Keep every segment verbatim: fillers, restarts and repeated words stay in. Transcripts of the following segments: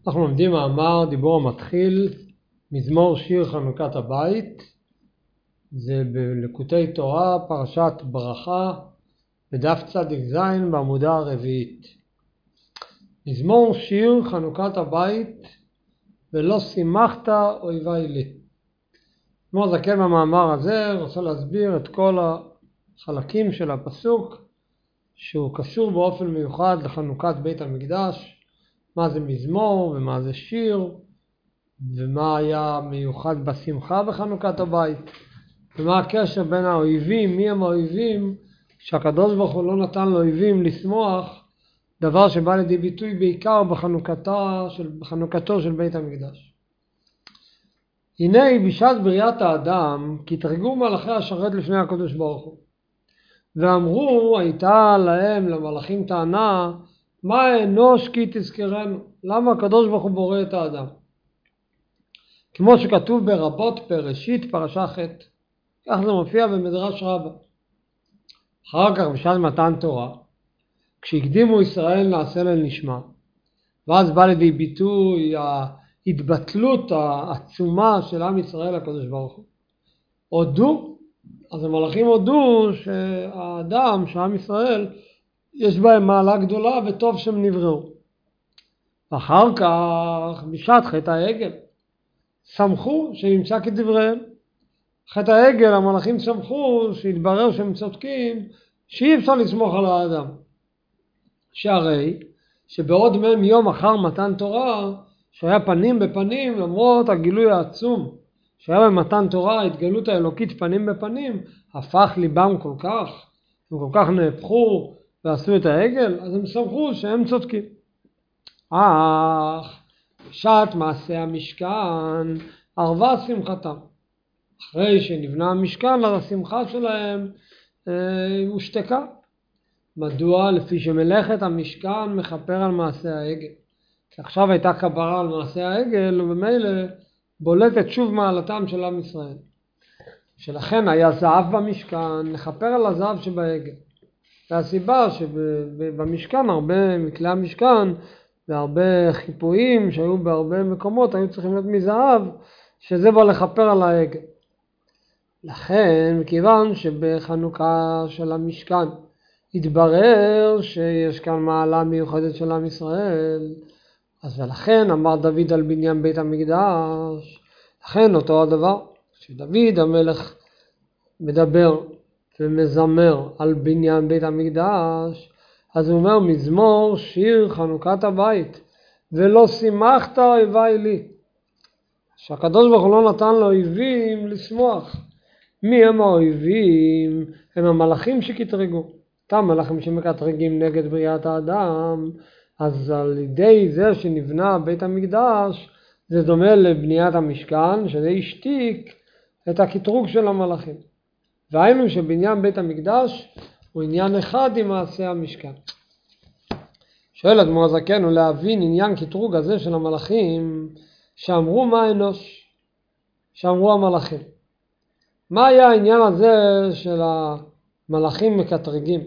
אנחנו לומדים מאמר דיבור המתחיל, מזמור שיר חנוכת הבית. זה בלקוטי תורה, פרשת ברכה, בדף צדיק זין בעמודה הרביעית. מזמור שיר חנוכת הבית, ולא שימחת אויבי לי. כמו זקן במאמר הזה, רוצה להסביר את כל החלקים של הפסוק, שהוא קשור באופן מיוחד לחנוכת בית המקדש, מה זה מזמור ומה זה שיר, ומה היה מיוחד בשמחה בחנוכת הבית, ומה הקשר בין האויבים, מי הם האויבים, שהקדוש ברוך הוא לא נתן לאויבים לשמוח, דבר שבא לידי ביטוי בעיקר בחנוכתה של, בחנוכתו של בית המקדש. הנה בשעת בריאת האדם, כי תרגו מלאכי השרת לפני הקדוש ברוך הוא. ואמרו, הייתה להם למלאכים טענה, מה האנוש כי תזכרנו? למה הקדוש ברוך הוא בורא את האדם? כמו שכתוב ברבות פרשית פרשה ח', כך זה מופיע במדרש רבה. אחר כך בשעת מתן תורה, כשהקדימו ישראל נעשה לנשמע, ואז בא לידי ביטוי ההתבטלות העצומה של עם ישראל הקדוש ברוך הוא. הודו, אז המלאכים הודו שהאדם, שעם ישראל, יש בהם מעלה גדולה וטוב שהם נבראו. ואחר כך, בשעת חטא העגל, שמחו שנמצא כדבריהם. חטא העגל, המלאכים שמחו שהתברר שהם צודקים, שאי אפשר לסמוך על האדם. שהרי, שבעוד מהם יום אחר מתן תורה, שהיה פנים בפנים, למרות הגילוי העצום, שהיה במתן תורה, התגלות האלוקית פנים בפנים, הפך ליבם כל כך, הם כל כך נהפכו, ועשו את העגל, אז הם שמחו שהם צודקים. אך בשעת מעשה המשכן ערבה שמחתם. אחרי שנבנה המשכן, השמחה שלהם אה, הושתקה. מדוע? לפי שמלאכת המשכן מכפר על מעשה העגל. כי עכשיו הייתה כפרה על מעשה העגל, ובמילא בולטת שוב מעלתם של עם ישראל. שלכן היה זהב במשכן, לכפר על הזהב שבעגל. והסיבה שבמשכן, הרבה מכלי המשכן, והרבה חיפויים שהיו בהרבה מקומות, היו צריכים להיות מזהב, שזה בא לכפר על העגל. לכן, מכיוון שבחנוכה של המשכן, התברר שיש כאן מעלה מיוחדת של עם ישראל, אז ולכן אמר דוד על בניין בית המקדש, לכן אותו הדבר, שדוד המלך מדבר, ומזמר על בניין בית המקדש, אז הוא אומר מזמור שיר חנוכת הבית, ולא שימחת אויבי לי. שהקדוש ברוך הוא לא נתן לאויבים לשמוח. מי הם האויבים? הם המלאכים שקטרגו. אותם מלאכים שמקטרגים נגד בריאת האדם, אז על ידי זה שנבנה בית המקדש, זה דומה לבניית המשכן, שזה השתיק את הקטרוג של המלאכים. והיינו שבניין בית המקדש הוא עניין אחד עם מעשה המשכן. שואל אדמו"ר הזקן הוא להבין עניין קטרוג הזה של המלאכים, שאמרו מה האנוש, שאמרו המלאכים. מה היה העניין הזה של המלאכים מקטרגים?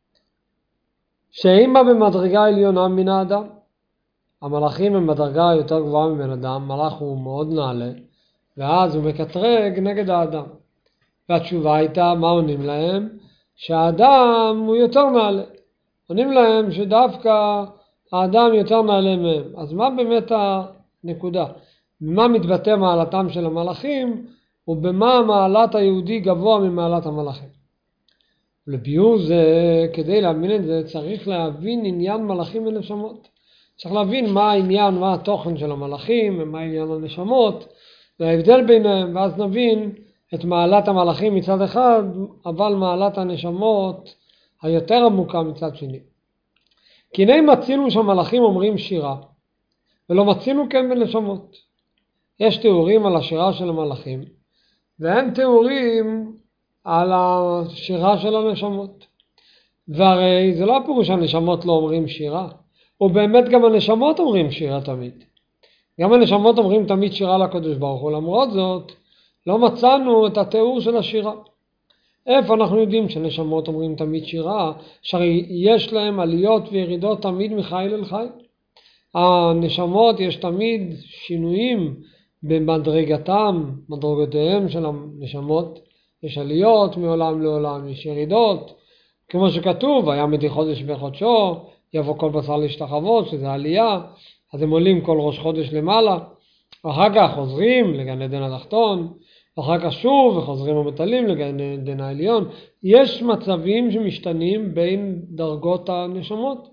שאימה במדרגה עליונה מן האדם. המלאכים הם בדרגה יותר גבוהה מבן אדם, מלאך הוא מאוד נעלה, ואז הוא מקטרג נגד האדם. והתשובה הייתה, מה עונים להם? שהאדם הוא יותר נעלה. עונים להם שדווקא האדם יותר נעלה מהם. אז מה באמת הנקודה? במה מתבטא מעלתם של המלאכים, ובמה מעלת היהודי גבוה ממעלת המלאכים? לביאור זה, כדי להבין את זה, צריך להבין עניין מלאכים ונשמות. צריך להבין מה העניין, מה התוכן של המלאכים, ומה עניין הנשמות, וההבדל ביניהם, ואז נבין את מעלת המלאכים מצד אחד, אבל מעלת הנשמות היותר עמוקה מצד שני. כי הנה מצינו שהמלאכים אומרים שירה, ולא מצינו כן בנשמות. יש תיאורים על השירה של המלאכים, ואין תיאורים על השירה של הנשמות. והרי זה לא הפירוש שהנשמות לא אומרים שירה, ובאמת גם הנשמות אומרים שירה תמיד. גם הנשמות אומרים תמיד שירה לקדוש ברוך הוא, למרות זאת, לא מצאנו את התיאור של השירה. איפה אנחנו יודעים שנשמות אומרים תמיד שירה, שהרי יש להם עליות וירידות תמיד מחי אל חי. הנשמות יש תמיד שינויים במדרגתם, מדרגותיהם של הנשמות, יש עליות מעולם לעולם, יש ירידות, כמו שכתוב, היה מדי חודש בחודשו, יבוא כל בשר להשתחוות, שזה עלייה, אז הם עולים כל ראש חודש למעלה, אחר כך חוזרים לגן עדן התחתון, אחר כך שוב וחוזרים ומטלים לגן עדן העליון. יש מצבים שמשתנים בין דרגות הנשמות.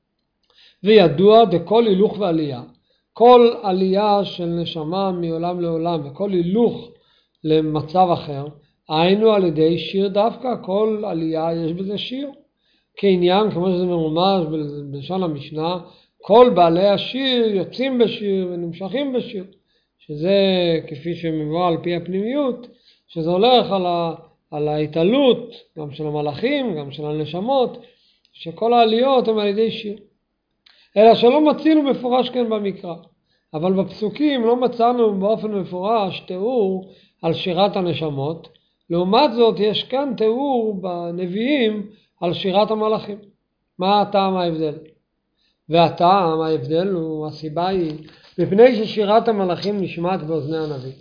וידוע דכל הילוך ועלייה. כל עלייה של נשמה מעולם לעולם וכל הילוך למצב אחר, היינו על ידי שיר דווקא, כל עלייה יש בזה שיר. כעניין, כמו שזה מרומז בלשון המשנה, כל בעלי השיר יוצאים בשיר ונמשכים בשיר. שזה כפי שמבוא על פי הפנימיות, שזה הולך על, ה, על ההתעלות, גם של המלאכים, גם של הנשמות, שכל העליות הן על ידי שיר. אלא שלא מצינו מפורש כן במקרא. אבל בפסוקים לא מצאנו באופן מפורש תיאור על שירת הנשמות. לעומת זאת יש כאן תיאור בנביאים על שירת המלאכים. מה הטעם ההבדל? והטעם ההבדל הוא, הסיבה היא, מפני ששירת המלאכים נשמעת באוזני הנביא.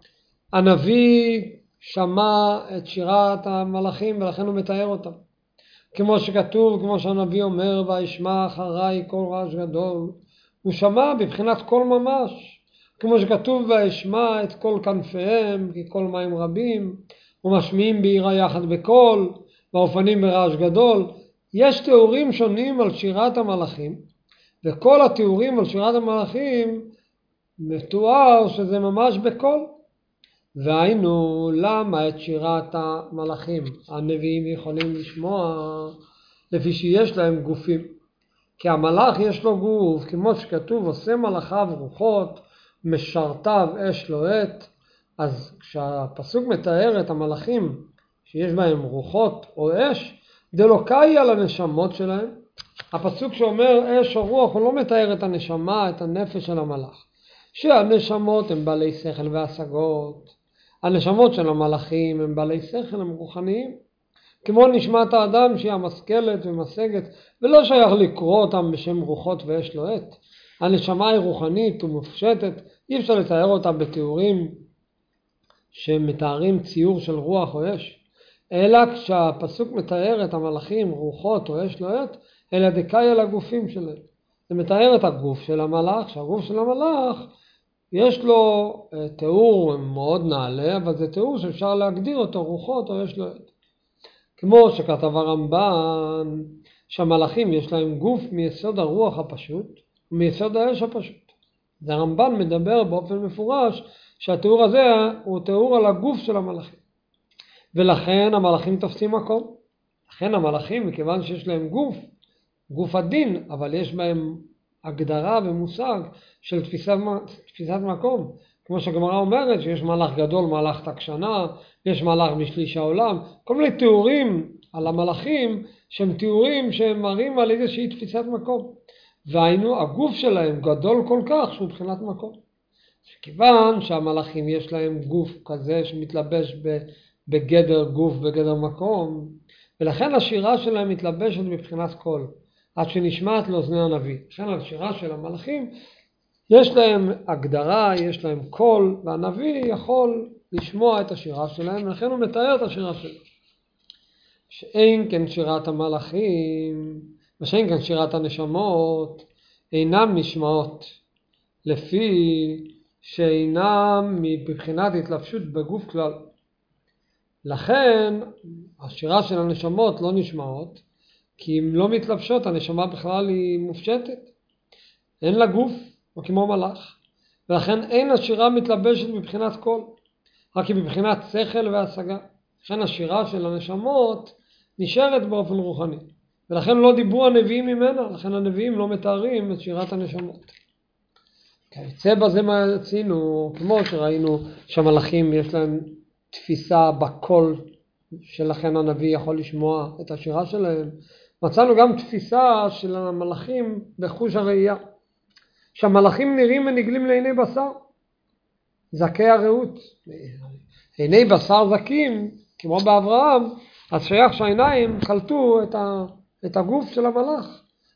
הנביא שמע את שירת המלאכים ולכן הוא מתאר אותם. כמו שכתוב, כמו שהנביא אומר, וישמע אחריי קול רעש גדול, הוא שמע בבחינת קול ממש. כמו שכתוב, וישמע את קול כנפיהם, כי קול מים רבים, ומשמיעים בעירה יחד בקול, והאופנים ברעש גדול. יש תיאורים שונים על שירת המלאכים, וכל התיאורים על שירת המלאכים מתואר שזה ממש בקול. והיינו, למה את שירת המלאכים הנביאים יכולים לשמוע לפי שיש להם גופים? כי המלאך יש לו גוף, כמו שכתוב, עושה מלאכיו רוחות, משרתיו אש לוהט. אז כשהפסוק מתאר את המלאכים שיש בהם רוחות או אש, דלוקאי על הנשמות שלהם. הפסוק שאומר אש או רוח, הוא לא מתאר את הנשמה, את הנפש של המלאך. שהנשמות הם בעלי שכל והשגות. הנשמות של המלאכים הם בעלי שכל, הם רוחניים. כמו נשמת האדם שהיא המשכלת ומשגת, ולא שייך לקרוא אותם בשם רוחות ואש לוהט. הנשמה היא רוחנית ומופשטת, אי אפשר לתאר אותה בתיאורים שמתארים ציור של רוח או אש. אלא כשהפסוק מתאר את המלאכים רוחות או אש לוהט, אלא דקאי על הגופים שלהם. זה מתאר את הגוף של המלאך, שהגוף של המלאך יש לו תיאור מאוד נעלה, אבל זה תיאור שאפשר להגדיר אותו רוחות או אש לוהט. כמו שכתב הרמב"ן, שהמלאכים יש להם גוף מיסוד הרוח הפשוט ומיסוד האש הפשוט. זה הרמב"ן מדבר באופן מפורש שהתיאור הזה הוא תיאור על הגוף של המלאכים. ולכן המלאכים תופסים מקום. לכן המלאכים, מכיוון שיש להם גוף, גוף הדין, אבל יש בהם הגדרה ומושג של תפיסת, תפיסת מקום. כמו שהגמרא אומרת שיש מלאך גדול, מלאך תקשנה, יש מלאך בשליש העולם. כל מיני תיאורים על המלאכים שהם תיאורים שהם מראים על איזושהי תפיסת מקום. והיינו, הגוף שלהם גדול כל כך שהוא מבחינת מקום. כיוון שהמלאכים יש להם גוף כזה שמתלבש בגדר גוף, בגדר מקום, ולכן השירה שלהם מתלבשת מבחינת קול, עד שנשמעת לאוזני הנביא. לכן השירה של המלאכים יש להם הגדרה, יש להם קול, והנביא יכול לשמוע את השירה שלהם, ולכן הוא מתאר את השירה שלהם. שאין כן שירת המלאכים, ושאין כן שירת הנשמות, אינם נשמעות, לפי שאינם מבחינת התלבשות בגוף כלל. לכן השירה של הנשמות לא נשמעות, כי אם לא מתלבשות, הנשמה בכלל היא מופשטת. אין לה גוף, או כמו מלאך. ולכן אין השירה מתלבשת מבחינת קול, רק היא מבחינת שכל והשגה. לכן השירה של הנשמות נשארת באופן רוחני. ולכן לא דיברו הנביאים ממנה, לכן הנביאים לא מתארים את שירת הנשמות. כיוצא בזה מה יצינו, כמו שראינו שהמלאכים יש להם תפיסה בקול, שלכן הנביא יכול לשמוע את השירה שלהם. מצאנו גם תפיסה של המלאכים בחוש הראייה. שהמלאכים נראים ונגלים לעיני בשר, זכי הרעות. עיני בשר זקים, כמו באברהם, אז שייך שהעיניים קלטו את, ה, את הגוף של המלאך.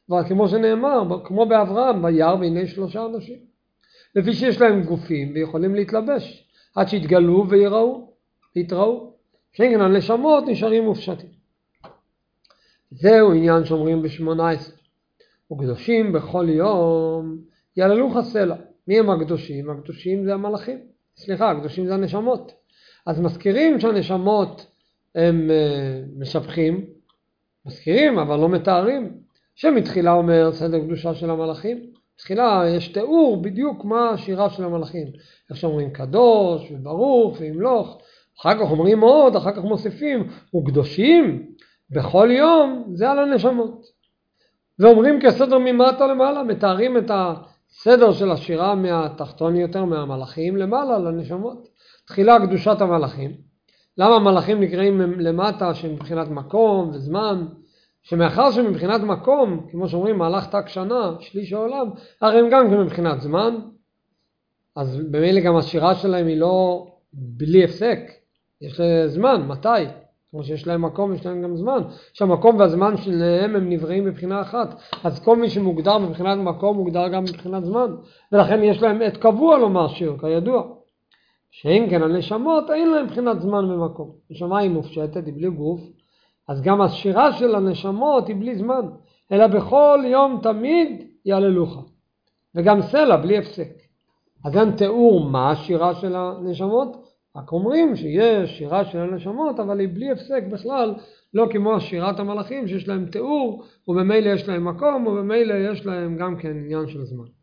אבל כמו שנאמר, כמו באברהם, ביער והנה שלושה אנשים. לפי שיש להם גופים ויכולים להתלבש, עד שיתגלו ויראו, יתראו. שאין כן הנשמות נשארים מופשטים. זהו עניין שאומרים ב-שמונה עשרה. וקדושים בכל יום יעללוך הסלע. מי הם הקדושים? הקדושים זה המלאכים. סליחה, הקדושים זה הנשמות. אז מזכירים שהנשמות הם משבחים, מזכירים אבל לא מתארים. שמתחילה אומר סדר קדושה של המלאכים. בתחילה יש תיאור בדיוק מה השירה של המלאכים. איך שאומרים קדוש וברוך וימלוך. אחר כך אומרים עוד, אחר כך מוסיפים. וקדושים בכל יום זה על הנשמות. ואומרים כסדר ממטה למעלה, מתארים את הסדר של השירה מהתחתון יותר מהמלאכים למעלה לנשמות. תחילה קדושת המלאכים. למה המלאכים נקראים למטה שמבחינת מקום וזמן? שמאחר שמבחינת מקום, כמו שאומרים מהלך תק שנה, שליש העולם, הרי הם גם מבחינת זמן, אז במילא גם השירה שלהם היא לא בלי הפסק. יש להם זמן, מתי? כמו שיש להם מקום, יש להם גם זמן. שהמקום והזמן שלהם הם נבראים מבחינה אחת. אז כל מי שמוגדר מבחינת מקום, מוגדר גם מבחינת זמן. ולכן יש להם עת קבוע לומר שיר, כידוע. שאין כן הנשמות, אין להם מבחינת זמן ומקום. נשמה היא מופשטת, היא בלי גוף. אז גם השירה של הנשמות היא בלי זמן. אלא בכל יום תמיד יעללוך. וגם סלע, בלי הפסק. אז אין תיאור מה השירה של הנשמות, רק אומרים שיש שירה של הנשמות, אבל היא בלי הפסק בכלל, לא כמו שירת המלאכים שיש להם תיאור, ובמילא יש להם מקום, ובמילא יש להם גם כן עניין של זמן.